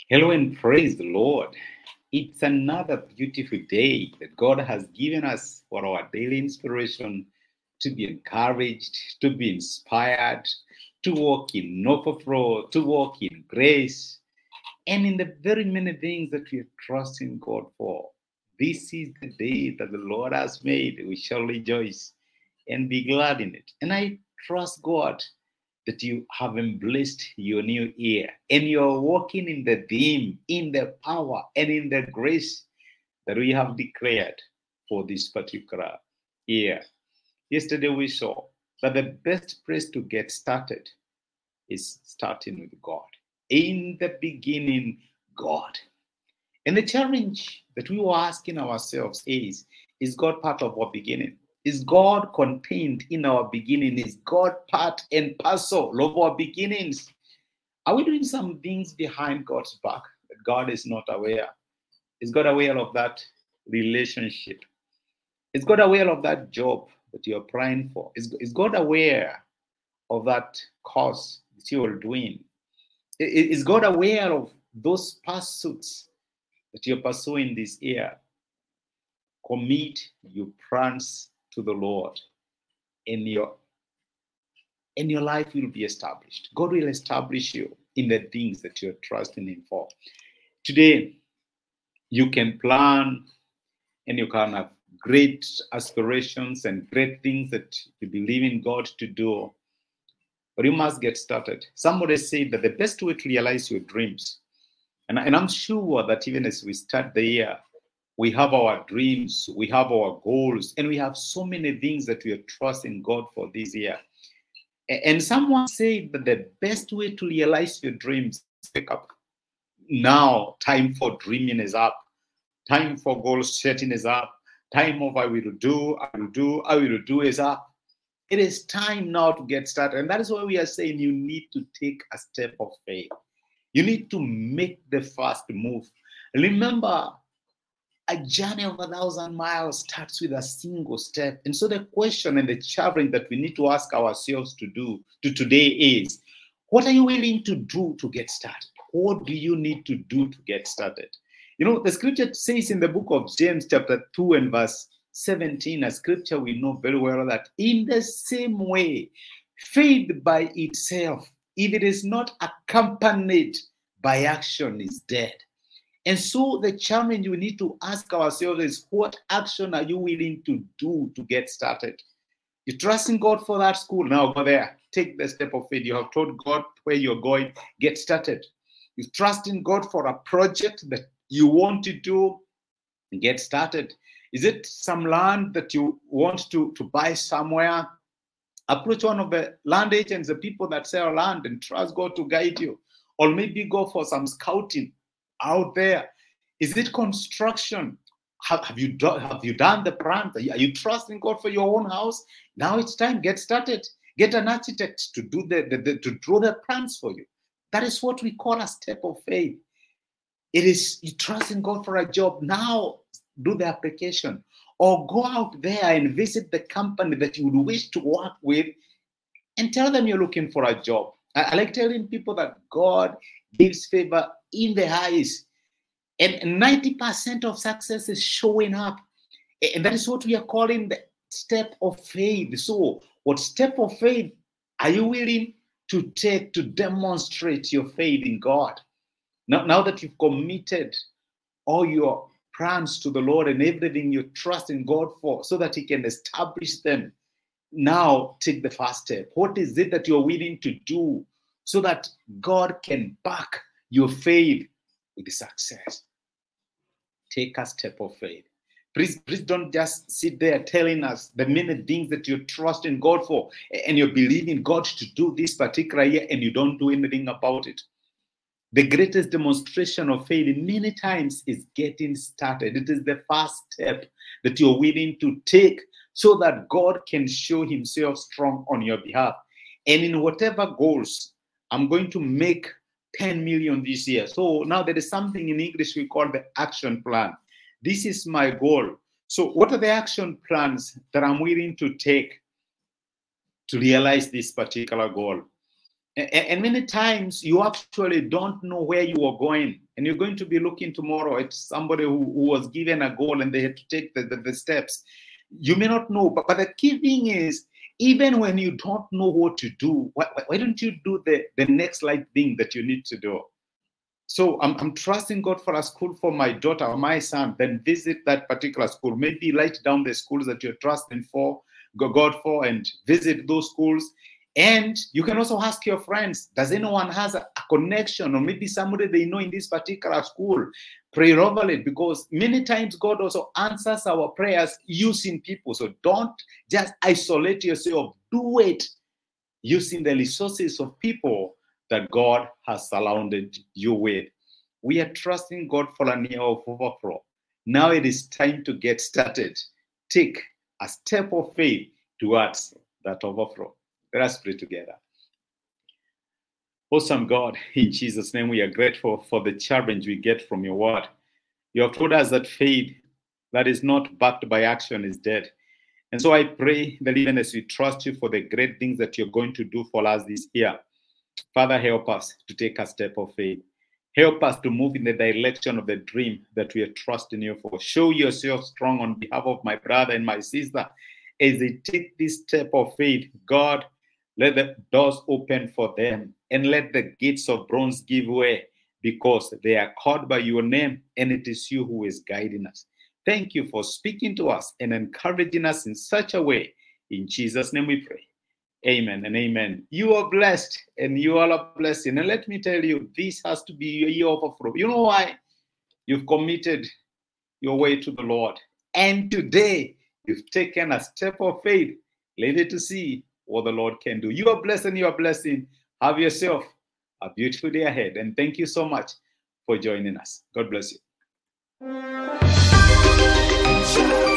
Hello and praise the Lord. It's another beautiful day that God has given us for our daily inspiration to be encouraged, to be inspired, to walk in overflow, to walk in grace, and in the very many things that we are trusting God for. This is the day that the Lord has made. We shall rejoice and be glad in it. And I trust God that you have embraced your new year and you're walking in the theme, in the power, and in the grace that we have declared for this particular year. Yesterday we saw that the best place to get started is starting with God. In the beginning, God. And the challenge that we were asking ourselves is God part of our beginning? Is God contained in our beginning? Is God part and parcel of our beginnings? Are we doing some things behind God's back that God is not aware? Is God aware of that relationship? Is God aware of that job that you're applying for? Is God aware of that course that you're doing? Is God aware of those pursuits that you're pursuing this year? Commit your plans to the Lord, and your life will be established. God will establish you in the things that you're trusting Him for. Today, you can plan and you can have great aspirations and great things that you believe in God to do, but you must get started. Somebody said that the best way to realize your dreams, and I'm sure that even as we start the year, we have our dreams, we have our goals, and we have so many things that we are trusting God for this year. And someone said that the best way to realize your dreams is wake up. Now, time for dreaming is up. Time for goal setting is up. Time of I will do is up. It is time now to get started. And that is why we are saying you need to take a step of faith. You need to make the first move. Remember, a journey of 1,000 miles starts with a single step. And so the question and the challenge that we need to ask ourselves to today is, what are you willing to do to get started? What do you need to do to get started? You know, the scripture says in the book of James chapter 2 and verse 17, a scripture we know very well, that in the same way, faith by itself, if it is not accompanied by action, is dead. And so the challenge we need to ask ourselves is, what action are you willing to do to get started? You're trusting God for that school. Now go there. Take the step of faith. You have told God where you're going. Get started. You're trusting God for a project that you want to do. Get started. Is it some land that you want to buy somewhere? Approach one of the land agents, the people that sell land, and trust God to guide you. Or maybe go for some scouting out there. Is it construction? Have you done the plans? Are you trusting God for your own house? Now it's time. Get started. Get an architect to do to draw the plans for you. That is what we call a step of faith. It is you trusting God for a job. Now do the application, or go out there and visit the company that you would wish to work with, and tell them you're looking for a job. I like telling people that God gives favor in the eyes, and 90% of success is showing up. And that is what we are calling the step of faith. So, what step of faith are you willing to take to demonstrate your faith in God? Now that you've committed all your plans to the Lord and everything you trust in God for, so that He can establish them, now take the first step. What is it that you're willing to do so that God can back your faith with success? Take a step of faith. Please don't just sit there telling us the many things that you trust in God for, and you believe in God to do this particular year, and you don't do anything about it. The greatest demonstration of faith many times is getting started. It is the first step that you're willing to take so that God can show Himself strong on your behalf. And in whatever goals, I'm going to make 10 million this year. So now there is something in English we call the action plan. This is my goal. So what are the action plans that I'm willing to take to realize this particular goal? And many times you actually don't know where you are going. And you're going to be looking tomorrow at somebody who was given a goal and they had to take the steps. You may not know, but the key thing is, even when you don't know what to do, why don't you do the next right thing that you need to do? So I'm trusting God for a school for my daughter or my son, then visit that particular school. Maybe write down the schools that you're trusting for, God for, and visit those schools. And you can also ask your friends, does anyone has a connection or maybe somebody they know in this particular school? Pray over it, because many times God also answers our prayers using people. So don't just isolate yourself. Do it using the resources of people that God has surrounded you with. We are trusting God for an year of overflow. Now it is time to get started. Take a step of faith towards that overflow. Let us pray together. Awesome God, in Jesus' name, we are grateful for the challenge we get from your word. You have told us that faith that is not backed by action is dead. And so I pray that even as we trust you for the great things that you're going to do for us this year, Father, help us to take a step of faith. Help us to move in the direction of the dream that we are trusting you for. Show yourself strong on behalf of my brother and my sister as they take this step of faith. God, let the doors open for them and let the gates of bronze give way, because they are called by your name and it is you who is guiding us. Thank you for speaking to us and encouraging us in such a way. In Jesus' name we pray. Amen and amen. You are blessed and you are a blessing. And let me tell you, this has to be your year of overflow. You know why? You've committed your way to the Lord. And today, you've taken a step of faith, ready to see what the Lord can do. You are blessed and you are blessing. Have yourself a beautiful day ahead. And thank you so much for joining us. God bless you.